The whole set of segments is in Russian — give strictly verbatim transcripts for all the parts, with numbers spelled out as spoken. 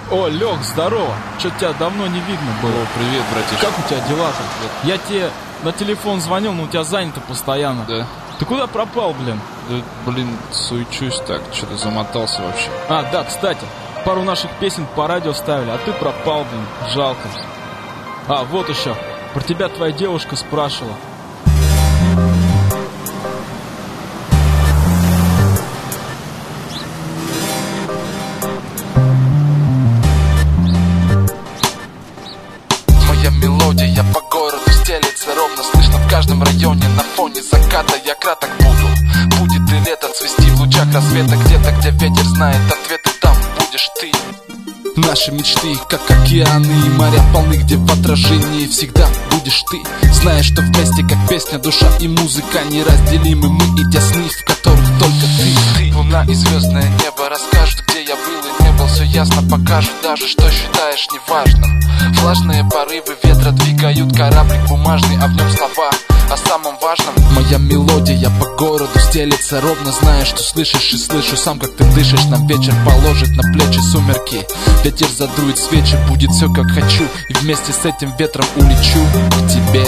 О, Лёх, здорово. Что-то тебя давно не видно было. О, привет, братишка. Как у тебя дела-то? Я тебе на телефон звонил, но у тебя занято постоянно. Да. Ты куда пропал, блин? Да, блин, суечусь так, что-то замотался вообще. А, да, кстати, пару наших песен по радио ставили, а ты пропал, блин, жалко. А, вот еще, про тебя твоя девушка спрашивала. Моя мелодия по городу стелется ровно, слышно в каждом районе. На фоне заката я краток буду. Будет и лето цвести в лучах рассвета. Где-то, где ветер знает ответы, там будешь ты. Наши мечты, как океаны и моря полны, где в отражении всегда будешь ты. Знаешь, что вместе, как песня, душа и музыка неразделимы. Мы и те сны, в которых только ты, ты. Луна и звездное небо расскажут, где я был и не был. Все ясно покажут, даже что считаешь неважным. Влажные порывы ветра двигают кораблик бумажный, а в нем слова о самом важном. Моя мелодия по городу стелется ровно, зная, что слышишь, и слышу сам, как ты дышишь. Нам вечер положит на плечи сумерки. Ветер задует свечи, будет все как хочу. И вместе с этим ветром улечу к тебе.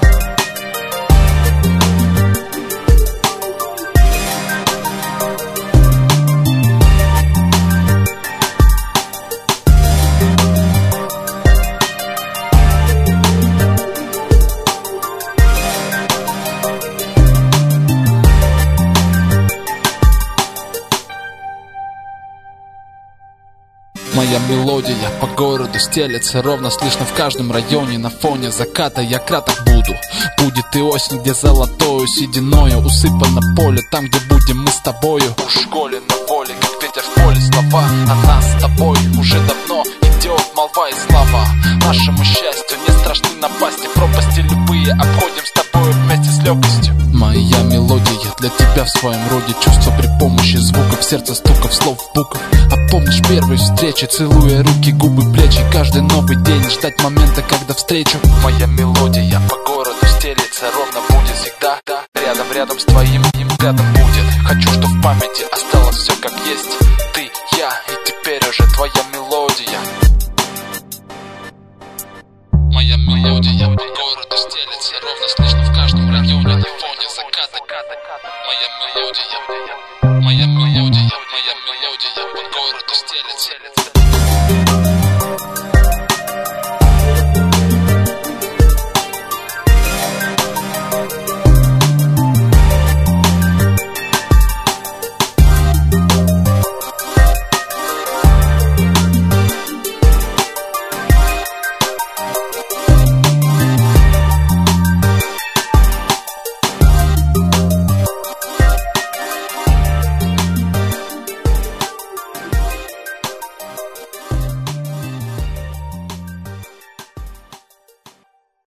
Моя мелодия по городу стелется ровно, слышно в каждом районе. На фоне заката я краток буду. Будет и осень, где золотою сединою усыпано поле. Там, где будем мы с тобою. В школе на воле, как ветер в поле. Слова о нас с тобой уже давно идет молва и слава. Нашему счастью не страшны напасти. Пропасти любые обходим с тобой вместе с легкостью. Моя мелодия для тебя в своем роде. Чувство при помощи звуков, сердца, стуков, слов, букв. А помнишь первой встречи, целуя руки, губы, плечи. Каждый новый день ждать момента, когда встречу. Моя мелодия по городу стелется ровно, будет всегда рядом, рядом с твоим им взглядом будет. Хочу, чтоб в памяти осталось все как есть. Ты, я и теперь уже твоя мелодия. Моя мелодия по городу стелется ровно, слышно в каждом районе. На фоне заката. Моя мелодия, моя мелодия, моя мелодия по городу стелется.